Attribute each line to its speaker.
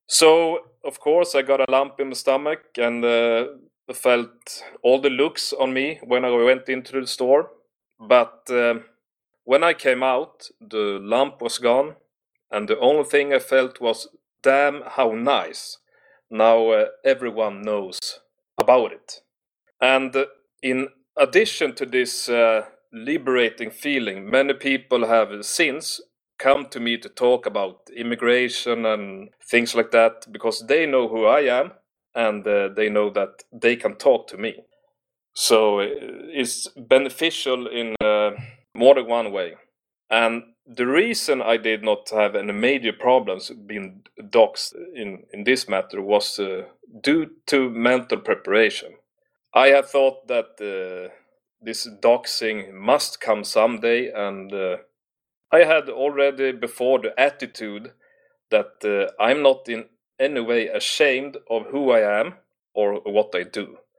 Speaker 1: So, of course, I got a lump in my stomach and felt all the looks on me when I went into the store. But when I came out, the lump was gone, and the only thing I felt was, damn, how nice. Now everyone knows about it. And in addition to this liberating feeling, many people have since come to me to talk about immigration and things like that because they know who I am and they know that they can talk to me. So it's beneficial in more than one way. And the reason I did not have any major problems being doxxed in this matter was due to mental preparation. I have thought that this doxing must come someday, and I had already before the attitude that I'm not in any way ashamed of who I am or what I do.